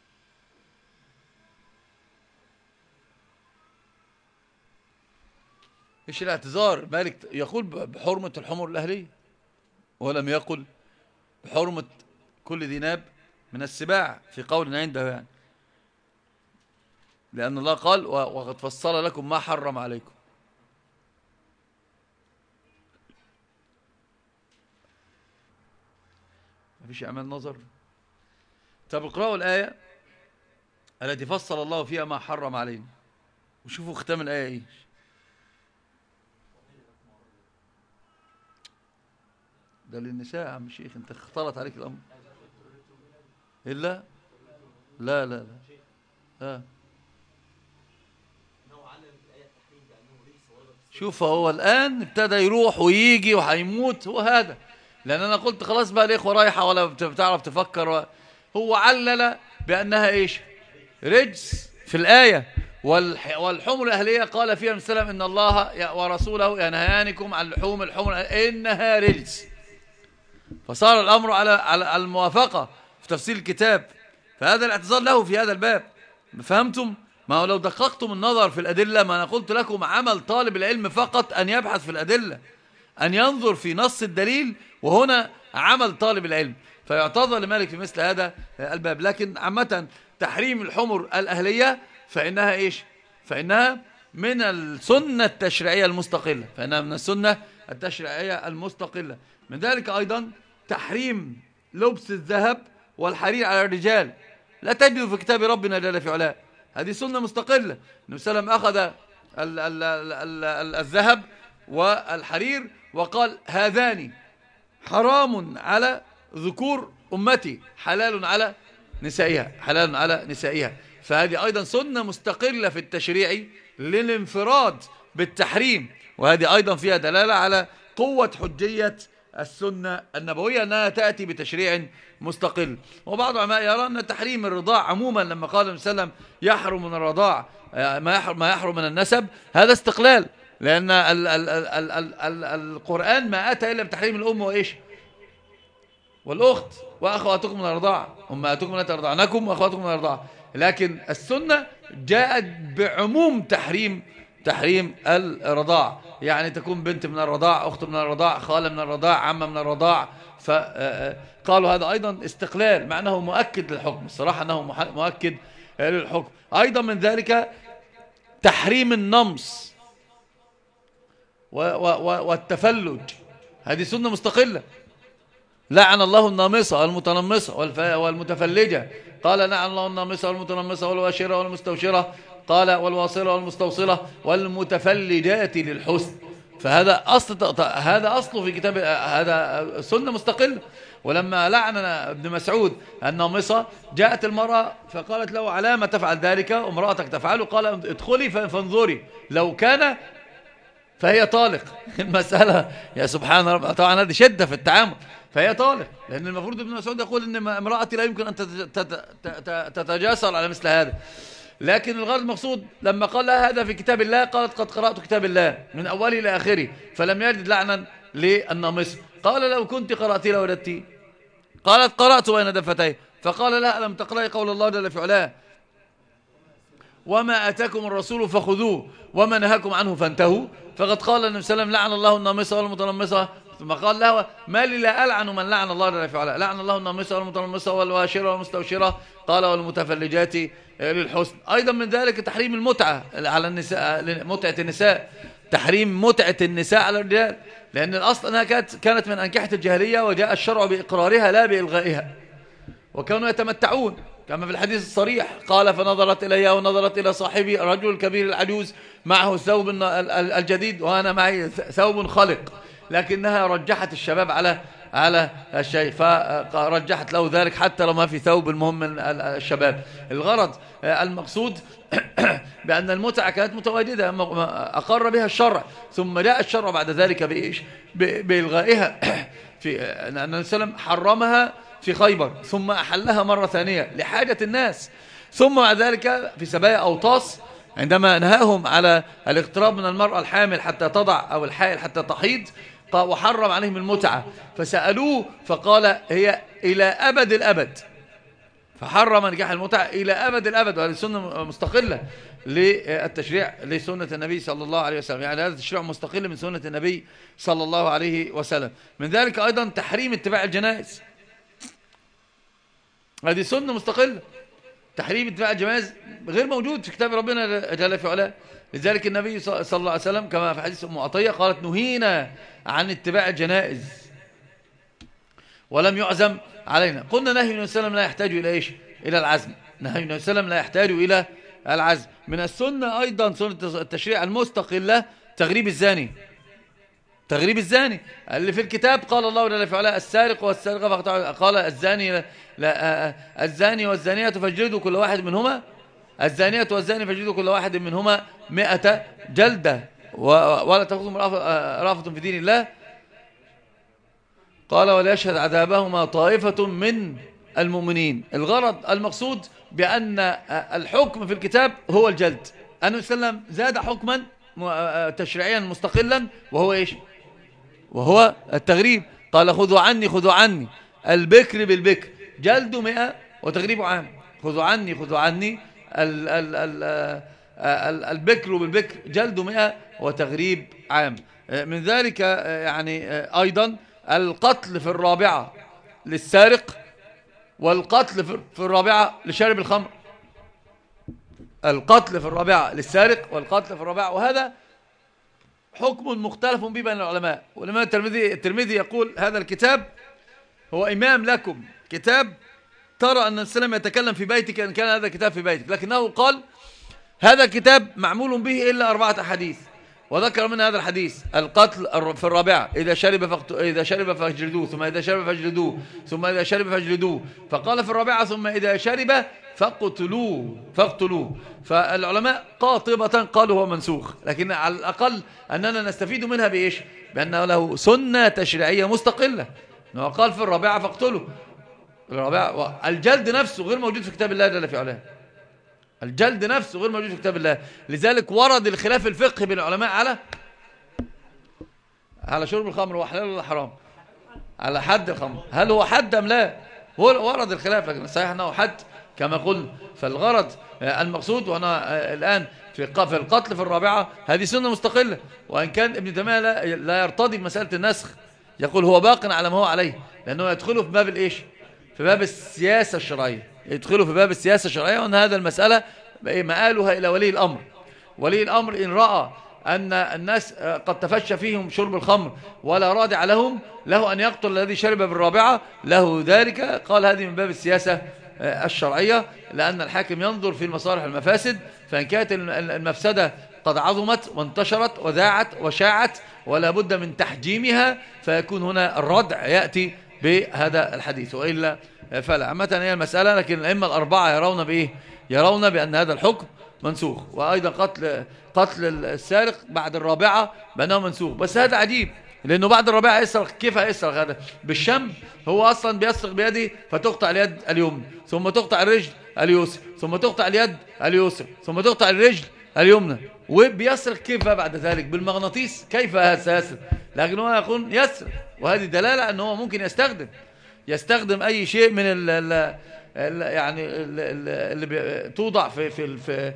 ايش الاعتذار؟ مالك يقول بحرمة الحمر الأهلية ولم يقل بحرمة كل ذي ناب من السباع في قول عنده، يعني لأن الله قال وقد فصل لكم ما حرم عليكم. ما فيش أعمال نظر. طب اقرأوا الآية التي فصل الله فيها ما حرم علينا وشوفوا ختام الآية ايش. ده للنساء يا عم الشيخ، انت اختلط عليك الأمر. إلا لا لا لا شوف هو الآن ابتدى يروح ويجي وهيموت، هو هذا. لأن أنا قلت خلاص بقى الإخوة رايحة ولا بتعرف تفكر. هو علل بأنها إيش؟ رجس في الآية. والحمر الأهلية قال فيها النبي صلى الله عليه وسلم إن الله ورسوله ينهيانكم عن لحوم الحمر إنها رجس. فصار الأمر على الموافقة في تفسير الكتاب، فهذا الاعتذار له في هذا الباب. فهمتم؟ ما هو لو دققتم النظر في الأدلة، ما أنا قلت لكم عمل طالب العلم فقط أن يبحث في الأدلة، أن ينظر في نص الدليل، وهنا عمل طالب العلم، فيعتذر لمالك في مثل هذا الباب. لكن عامة تحريم الحمر الأهلية فإنها إيش؟ فإنها من السنة التشريعية المستقلة، فإنها من السنة التشريعية المستقلة. من ذلك أيضا تحريم لبس الذهب والحرير على الرجال، لا تجد في كتاب ربنا جل في علاه. هذه سنة مستقلة. النبي صلى الله عليه وسلم أخذ الذهب والحرير وقال هذان حرام على ذكور أمتي حلال على نسائها، حلال على نسائها. فهذه أيضا سنة مستقلة في التشريع للانفراد بالتحريم، وهذه أيضا فيها دلالة على قوة حجية السنة النبوية أنها تأتي بتشريع مستقل. وبعض العلماء يرى أن تحريم الرضاع عموما لما قال النبي صلى الله عليه وسلم يحرم من الرضاع ما يحرم من النسب، هذا استقلال، لأن القرآن ما أتى إلا بتحريم الأم وإيش والأخت وأخواتكم من الرضاعة، أمهاتكم التي أرضعنكم وأخواتكم من الرضاعة. لكن السنة جاءت بعموم تحريم الرضاعة، يعني تكون بنت من الرضاع، أخت من الرضاع، خالة من الرضاع، عمة من الرضاع. فقالوا هذا أيضا استقلال، مع أنه مؤكد للحكم، الصراحة أنه مؤكد للحكم. أيضا من ذلك تحريم النمص والتفلج، هذه سنة مستقلة. لعن الله النامصة والمتنمصة والمتفلجة، قال لعن الله النامصة والمتنمصة والواشرة والمستوشرة، قال والواصلة والمستوصلة والمتفلجات للحسن. فهذا أصله في كتاب، هذا سنة مستقلة. ولما لعن ابن مسعود النامصة جاءت المرأة فقالت له على ما تفعل ذلك امرأتك تفعله؟ قال ادخلي فانظري لو كان فهي طالق. المسألة يا سبحان رب، طبعا هذه شدة في التعامل، فهي طالق، لأن المفروض ابن مسعود يقول إن امرأتي لا يمكن أن تتجاسر على مثل هذا. لكن الغرض المقصود لما قال لها هذا في كتاب الله، قالت قد قرأت كتاب الله من أوله إلى آخره فلم يجد لعنا للنامصة. قال لو كنت قرأت لوجدتي؟ قالت قرأت بين دفتيه. فقال لها ألم تقرأي قول الله جل في علاه وما أتاكم الرسول فخذوه وما نهاكم عنه فانتهوا؟ فقد قال النبي صلى الله عليه وسلم لعن الله النامصة والمتنمصة، ثم قال له ما لي لا ألعن من لعن الله جل في علاه؟ لعن الله النامصة والمتنمصة والواشرة والمستوشرة، قال والمتفلجات للحسن. أيضا من ذلك تحريم المتعة على النساء، متعة النساء، تحريم متعة النساء على الرجال، لأن الأصل أنها كانت من أنكحة الجاهلية، وجاء الشرع بإقرارها لا بإلغائها، وكانوا يتمتعون كما في الحديث الصريح. قال فنظرت إلي ونظرت إلى صاحبي الرجل الكبير العجوز معه الثوب الجديد وأنا معي ثوب خلق، لكنها رجحت الشباب على الشيء، فرجحت له ذلك حتى لو ما في ثوب، المهم من الشباب. الغرض المقصود بأن المتعة كانت متواجدة أقر بها الشرع، ثم جاء الشرع بعد ذلك بإيش؟ بإلغائها. في أن النبي صلى الله عليه وسلم حرمها في خيبر، ثم أحلها مرة ثانية لحاجة الناس، ثم بعد ذلك في سبايا أوطاس عندما نهاهم على الاقتراب من المرأة الحامل حتى تضع أو الحائل حتى تحيض، وحرم عليهم المتعة، فسألوه فقال هي إلى أبد الأبد، فحرم نكاح المتعة إلى أبد الأبد. وهذه سنة مستقلة للتشريع لسنة النبي صلى الله عليه وسلم، يعني هذا تشريع مستقل من سنة النبي صلى الله عليه وسلم. من ذلك أيضا تحريم اتباع الجنائز، هذه سنة مستقلة. تحريم اتباع الجنائز غير موجود في كتاب ربنا جل في علاه. لذلك النبي صلى الله عليه وسلم كما في حديث أم عطية قالت نهينا عن اتباع الجنائز ولم يعزم علينا. قلنا نهي النبي صلى الله عليه وسلم لا يحتاج إلى إيش؟ إلى العزم. نهي النبي صلى الله عليه وسلم لا يحتاج إلى العزم. من السنة أيضا سنة التشريع المستقلة تغريب الزاني. تغريب الزاني اللي في الكتاب قال الله جل في علاه السارق والسارقة فاقطعوا، قال الزاني والزانية فاجلدوا كل واحد منهما، الزانية والزاني فاجلدوا كل واحد منهما 100 جلدة ولا تأخذهم رأفة في دين الله. قال وليشهد عذابهما طائفة من المؤمنين. الغرض المقصود بأن الحكم في الكتاب هو الجلد. النبي صلى الله عليه وسلم زاد حكما تشريعيا مستقلا وهو إيش؟ وهو التغريب. قال خذوا عني البكر بالبكر جلد 100 وتغريب عام. خذوا عني البكر بالبكر جلد 100 وتغريب عام. من ذلك يعني أيضا القتل في الرابعة للسارق، والقتل في الرابعة لشارب الخمر. القتل في الرابعة للسارق والقتل في الرابعة، وهذا حكم مختلف به بين العلماء. والإمام الترمذي يقول هذا الكتاب هو إمام لكم، كتاب ترى أن السلام يتكلم في بيتك إن كان هذا الكتاب في بيتك، لكنه قال هذا الكتاب معمول به إلا 4 أحاديث، وذكر من هذا الحديث القتل في الرابعة إذا شرب فاجلدوه، ثم إذا شرب فاجلدوه، ثم إذا شرب فاجلدوه، فقال في الرابعة ثم إذا شرب فاقتلوه. فالعلماء قاطبة قالوا هو منسوخ، لكن على الأقل أننا نستفيد منها بإيش؟ بأنه له سنة تشريعية مستقلة، أنه قال في الرابعة فاقتلوا. الرابعة الجلد نفسه غير موجود في كتاب الله جل في علاه، الجلد نفسه غير موجود في كتاب الله. لذلك ورد الخلاف الفقهي بين العلماء على شرب الخمر، هو حلال ولا حرام؟ على حد الخمر، هل هو حد أم لا؟ ورد الخلاف، لكن الصحيح أنه حد كما قلنا. فالغرض المقصود، وأنا الآن في القتل في الرابعة هذه سنة مستقلة، وإن كان ابن تيمية لا يرتضي بمسألة النسخ، يقول هو باق على ما هو عليه، لأنه يدخله في باب الإيش؟ في باب السياسة الشرعية، يدخله في باب السياسة الشرعية، وأن هذا المسألة مآلها إلى ولي الأمر. ولي الأمر إن رأى أن الناس قد تفشى فيهم شرب الخمر ولا رادع لهم، له أن يقتل الذي شرب بالرابعة، له ذلك. قال هذه من باب السياسة الشرعية، لأن الحاكم ينظر في المصالح والمفاسد، فإن كانت المفسدة قد عظمت وانتشرت وذاعت وشاعت ولا بد من تحجيمها، فيكون هنا الردع يأتي بهذا الحديث، وإلا فلا. عامة هي المسألة، لكن الأئمة الأربعة يرون بإيه؟ يرون بأن هذا الحكم منسوخ، وأيضا قتل السارق بعد الرابعة بأنه منسوخ. بس هذا عجيب، لأنه بعد الرابعة يسرق. كيف يسرق هذا؟ بالشم. هو أصلا بيسرق بيده فتقطع اليد اليمنى، ثم تقطع الرجل اليسرى، ثم تقطع اليد اليسرى، ثم تقطع الرجل اليمنى. وبيسرق كيف بعد ذلك؟ بالمغناطيس. كيف هذا سيسرق؟ لكن هو يقول يسرق، وهذه دلالة أنه ممكن يستخدم أي شيء من يعني اللي توضع في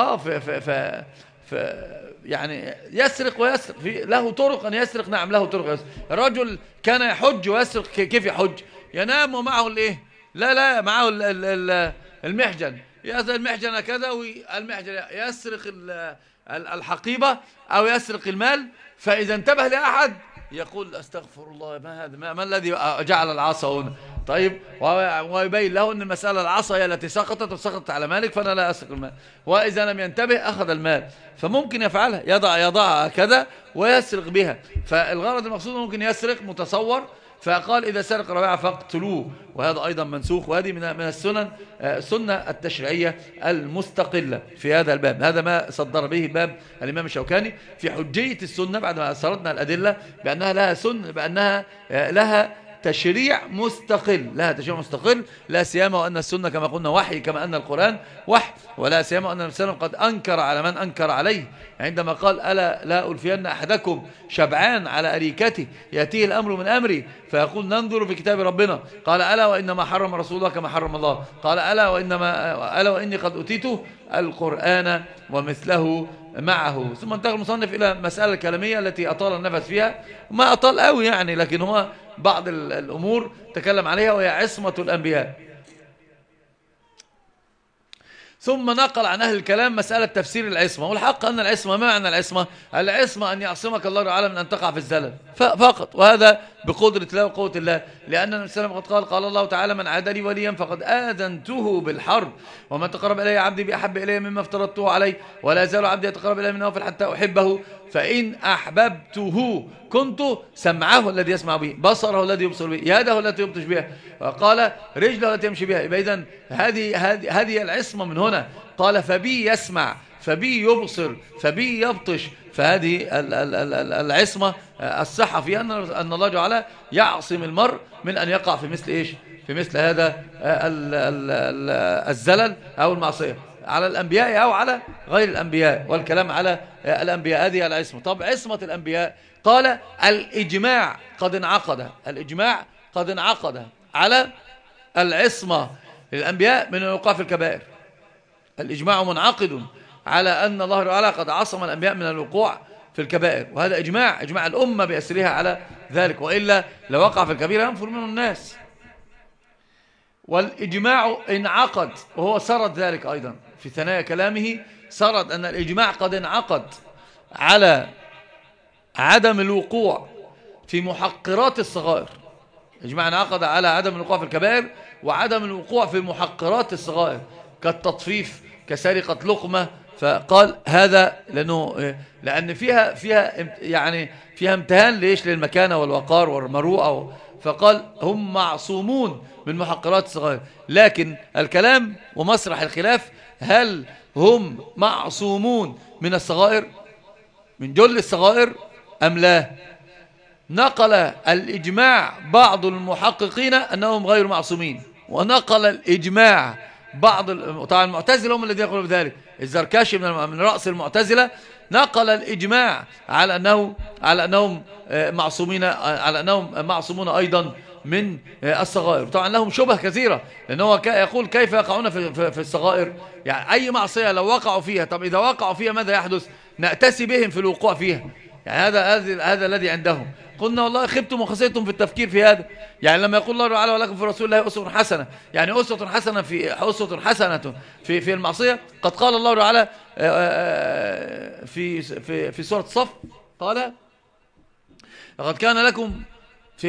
يعني يسرق ويسرق. له طرق أن يسرق، نعم له طرق يسرق. الرجل كان يحج ويسرق. كيف يحج؟ ينام ومعه الايه؟ لا معه المحجن، يأخذ المحجن كذا، والمحجن يسرق الحقيبة أو يسرق المال، فإذا انتبه لأحد يقول استغفر الله، ما هذا؟ ما الذي جعل العصا هنا؟ طيب، ويبين له أن المسألة العصا هي التي سقطت وسقطت على مالك، فأنا لا أسرق المال. وإذا لم ينتبه أخذ المال، فممكن يفعلها، يضعها كذا ويسرق بها. فالغرض المقصود ممكن يسرق متصور، فقال إذا سرق رابعة فاقتلوه، وهذا أيضا منسوخ. وهذه من السنن، السنة التشريعية المستقلة في هذا الباب. هذا ما صدر به باب الإمام الشوكاني في حجية السنة، بعد ما أسردنا الأدلة بأنها لها سنة، بأنها لها تشريع مستقل، لا سيما وأن السنة كما قلنا وحي، كما أن القرآن وحي، ولا سيما أن الإنسان قد أنكر على من أنكر عليه، عندما قال ألا لا ألفين أحدكم شبعان على أريكته يأتيه الأمر من أمري فيقول ننظر في كتاب ربنا، قال ألا وإنما حرم رسول الله كما حرم الله، قال ألا وإني قد أتيت القرآن ومثله معه. ثم انتقل المصنف إلى مسألة الكلامية التي أطال النفس فيها، ما أطال قوي يعني، لكن هو بعض الأمور تكلم عليها، وهي عصمة الأنبياء. ثم نقل عن أهل الكلام مسألة تفسير العصمة. والحق أن العصمة، ما معنى العصمة؟ العصمة أن يعصمك الله تعالى من أن تقع في الزلل فقط، وهذا بقدرة الله وقوة الله، لأن النبي صلى الله عليه وسلم قال الله تعالى من عادى لي وليا فقد آذنته بالحرب، ومن تقرب إلي عبدي بأحب إلي مما افترضته عليه، ولا يزال عبدي يتقرب إلي من نوافل حتى أحبه، فإن أحببته كنت سمعه الذي يسمع به، بصره الذي يبصر به، يده التي يبطش بها، وقال رجله التي يمشي بها. إذن هذه العصمة من هنا. قال فبي يسمع، فبي يبصر، فبي يبطش. فهذه العصمة الصحة فيها أن الله تعالى يعصم المرء من أن يقع في مثل إيش؟ في مثل هذا الزلل أو المعصية على الأنبياء أو على غير الأنبياء، والكلام على الأنبياء. هذه العصمة. طب عصمة الأنبياء، قال الإجماع قد انعقد على العصمة للأنبياء من الوقوع في الكبائر. الإجماع منعقد على أن الله تعالى قد عصم الأنبياء من الوقوع في الكبائر، وهذا إجماع الأمة بأسرها على ذلك، وإلا لو وقع في الكبيرة ينفر منه الناس. والإجماع انعقد، وهو سرد ذلك أيضا في ثنايا كلامه، سرد أن الإجماع قد انعقد على عدم الوقوع في محقرات الصغائر. الإجماع انعقد على عدم الوقوع في الكبائر وعدم الوقوع في محقرات الصغائر كالتطفيف، كسرقة لقمة. فقال هذا لأن فيها امتهان ليش؟ للمكانة والوقار والمروءة. فقال هم معصومون من محقرات الصغائر. لكن الكلام ومسرح الخلاف، هل هم معصومون من الصغائر، من جل الصغائر أم لا؟ نقل الإجماع بعض المحققين أنهم غير معصومين، ونقل الإجماع طبعا المعتزلة هم الذين يقولون بذلك. الزركاشي من رأس المعتزلة نقل الإجماع على أنهم معصومون أيضا من الصغائر. طبعا لهم شبه كثيرة، لأنه يقول كيف يقعون في الصغائر؟ يعني أي معصية لو وقعوا فيها، طب إذا وقعوا فيها ماذا يحدث؟ نأتسي بهم في الوقوع فيها. يعني هذا الذي عندهم. قلنا والله خبتم وخسرتم في التفكير في هذا. يعني لما يقول الله تعالى ولكم في رسول الله أسوة حسنة، يعني أسوة حسنة في المعصية. قد قال الله تعالى في سورة الصف، قال لقد كان لكم في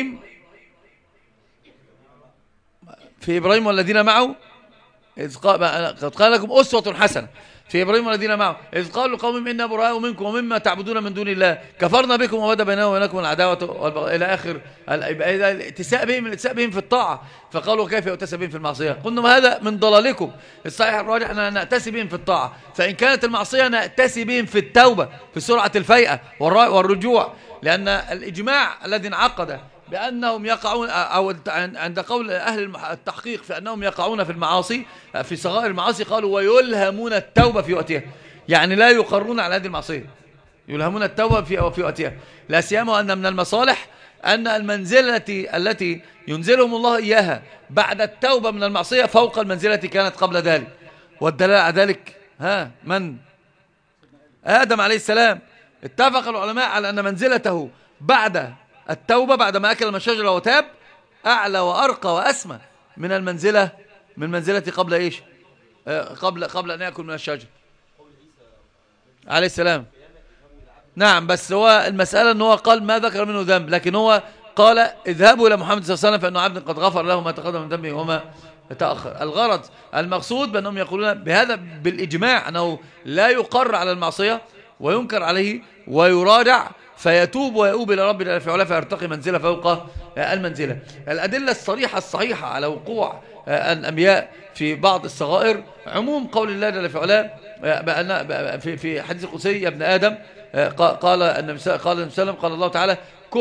إبراهيم والذين معه قد قال لكم أسوة حسنة في إبراهيم والذين معه إذ قالوا لقومهم إنا براء منكم ومما تعبدون من دون الله كفرنا بكم وبدا بيننا وبينكم العداوة إلى آخر الاتساء بهم في الطاعة. فقالوا كيف يؤتسى بهم في المعصية؟ قلنا هذا من ضلالكم. الصحيح الراجح أننا نأتسي بهم في الطاعة، فإن كانت المعصية نأتسي بهم في التوبة في سرعة الفيئة والرجوع، لأن الإجماع الذي انعقد بأنهم يقعون، أو عند قول أهل التحقيق في أنهم يقعون في المعاصي في صغائر المعاصي، قالوا ويلهمون التوبة في وقتها، يعني لا يقرون على هذه المعصية، يلهمون التوبة في وقتها. لا سيما أن من المصالح أن المنزلة التي ينزلهم الله إياها بعد التوبة من المعصية فوق المنزلة كانت قبل ذلك. والدلالة على ذلك من؟ آدم عليه السلام. اتفق العلماء على أن منزلته بعد التوبة بعد ما أكل من الشجرة وتاب أعلى وأرقى وأسمى من منزلة قبل إيش؟ قبل أن يأكل من الشجرة عليه السلام. نعم، بس هو المسألة أنه قال ما ذكر منه ذنب، لكن هو قال اذهبوا إلى محمد صلى الله عليه وسلم فإنه عبد قد غفر له ما تقدم من ذنبه وما تأخر. الغرض المقصود بأنهم يقولون بهذا بالإجماع أنه لا يقر على المعصية وينكر عليه ويراجع فيتوب ويؤوب إلى رب جل وعلا فيرتقي منزلة فوق المنزلة. الأدلة الصريحة الصحيحة على وقوع الأنبياء في بعض الصغائر عموم قول الله جل وعلا في حديث القدسي يا ابن آدم، قال النبي صلى الله عليه وسلم قال الله تعالى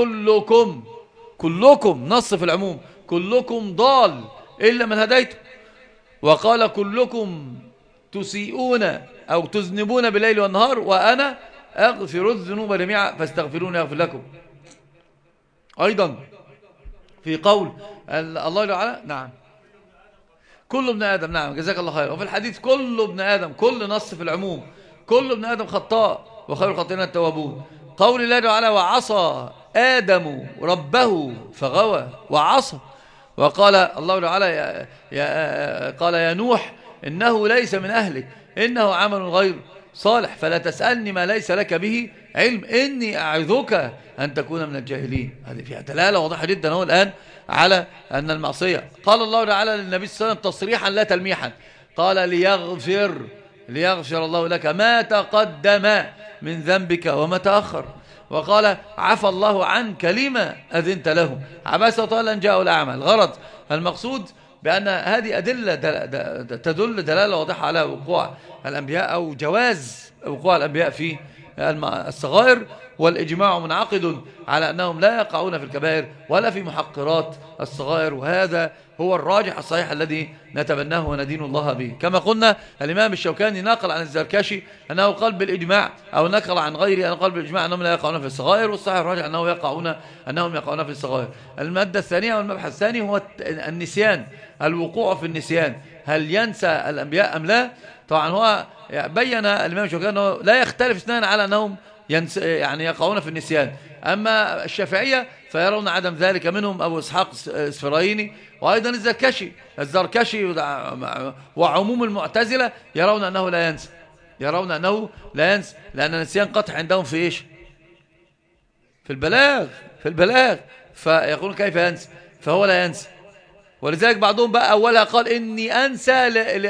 كلكم نص في العموم كلكم ضال إلا من هديته، وقال كلكم تسيئون أو تذنبون بالليل والنهار وأنا أغفر الذنوب جميعا فاستغفروني أغفر لكم. أيضا في قول الله تعالى نعم كل ابن آدم، نعم جزاك الله خير. وفي الحديث كل ابن آدم، كل نص في العموم، كل ابن آدم خطاء وخير الخطائين التوابون. قول الله تعالى وعصى آدم ربه فغوى وعصى. وقال الله تعالى قال يا نوح إنه ليس من أهلك إنه عمل غير صالح فلا تسألني ما ليس لك به علم إني أعظك أن تكون من الجاهلين. هذه فيها دلالة واضحة جدا هو الآن على أن المعصية. قال الله تعالى للنبي صلى الله عليه وسلم تصريحا لا تلميحا، قال ليغفر الله لك ما تقدم من ذنبك وما تأخر. وقال عفى الله عنك لما أذنت له عبس وطال أن جاءه الأعمى. الغرض المقصود بأن هذه أدلة تدل دلالة واضحة على وقوع الأنبياء أو جواز وقوع الأنبياء في الصغائر، والإجماع منعقد على أنهم لا يقعون في الكبائر ولا في محقرات الصغائر، وهذا هو الراجح الصحيح الذي نتبناه وندين الله به. كما قلنا الإمام الشوكاني نقل عن الزركشي أنه قال بالإجماع أو نقل عن غيره أنه قال بالإجماع أنهم لا يقعون في الصغائر، والصحيح الراجح أنهم يقعون في الصغائر. المادة الثانية والمبحث الثاني هو النسيان، الوقوع في النسيان، هل ينسى الأنبياء أم لا؟ طبعا هو بين الإمام الشوكاني أنه لا يختلف اثنان على أنهم يعني يقعون في النسيان. أما الشافعية فيرون عدم ذلك منهم أبو إسحاق السفرايني، وأيضا الزركشي وعموم المعتزلة يرون أنه لا ينسى، لأن النسيان قطع عندهم في إيش؟ في البلاغ فيقول كيف ينسى؟ فهو لا ينسى. ولذلك بعضهم بقى أولها قال إني أنسى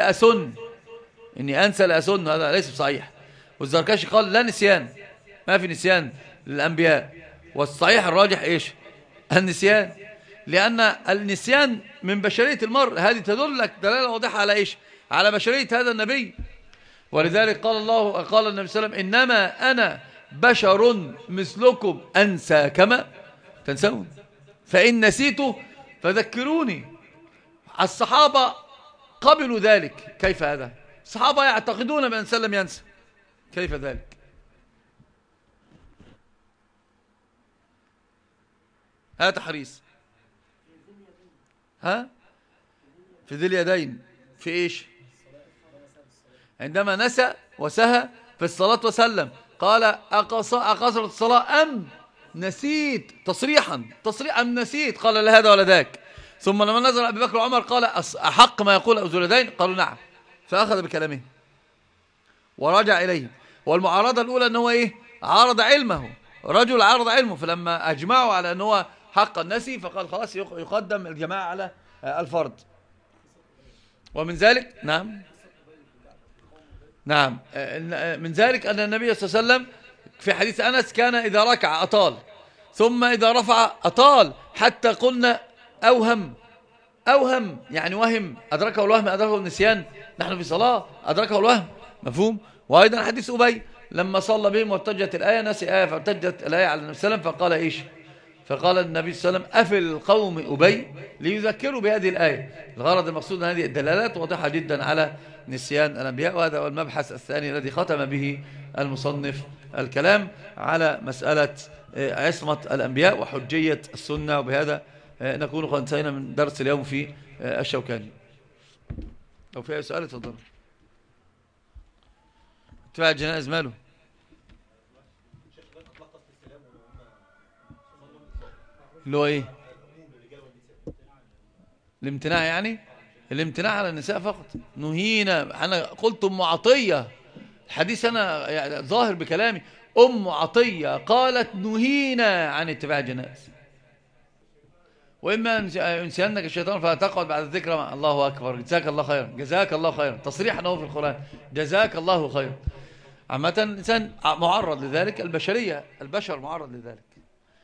لأسن، هذا ليس صحيح. والزركشي قال لا نسيان، ما في نسيان للأنبياء، والصحيح الراجح إيش؟ النسيان، لأن النسيان من بشرية المرء، هذه تدلك دلالة واضحة على إيش؟ على بشرية هذا النبي. ولذلك قال النبي صلى الله عليه وسلم إنما أنا بشر مثلكم أنسى كما تنسون فإن نسيت فذكروني. الصحابة قبلوا ذلك، كيف هذا؟ الصحابة يعتقدون بأن سلم ينسى، كيف ذلك؟ هذا تحريص. في ذي اليدين في إيش؟ عندما نسى وسهى في الصلاة وسلم قال أقصرت الصلاة أم نسيت تصريحا نسيت، قال لا هذا ولا ذاك. ثم لما نزل أبي بكر وعمر قال أحق ما يقول ذو اليدين؟ قالوا نعم، فأخذ بكلامه ورجع إليه. والمعارضة الأولى أنه إيه؟ عارض علمه، رجل عارض علمه، فلما أجمعوا على أنه حق النسي فقال خلاص يقدم الجماعة على الفرد. ومن ذلك نعم من ذلك أن النبي صلى الله عليه وسلم في حديث أنس كان إذا ركع أطال، ثم إذا رفع أطال، حتى قلنا أوهم يعني وهم، أدركه الوهم أدركه النسيان، نحن في صلاة أدركه الوهم، مفهوم. وأيضا حديث أبي لما صلى بهم وارتجت الآية، نسي آية فارتجت الآية على النبي صلى الله عليه وسلم، فقال إيش؟ فقال النبي صلى الله عليه وسلم أفي القوم أبي ليذكروا بهذه الآية. الغرض المقصود أن هذه الدلالات واضحة جدا على نسيان الأنبياء. وهذا هو المبحث الثاني الذي ختم به المصنف الكلام على مسألة عصمة الأنبياء وحجية السنة. وبهذا نكون قد انتهينا من درس اليوم في الشوكاني. لو في أي سؤال اتفضل. اتباع الجنائز ماله؟ اللي هو ايه؟ الامتناع، يعني الامتناع على النساء فقط. نهينا، انا قلت ام عطية، الحديث انا يعني ظاهر بكلامي، ام عطية قالت نهينا عن اتباع الجنائز. واما ينسينك الشيطان فلا تقعد بعد الذكرى مع الله اكبر. جزاك الله خيرا، جزاك الله خيرا، تصريح انه في القرآن، جزاك الله خيرا. عامة الانسان معرض لذلك، البشر معرض لذلك.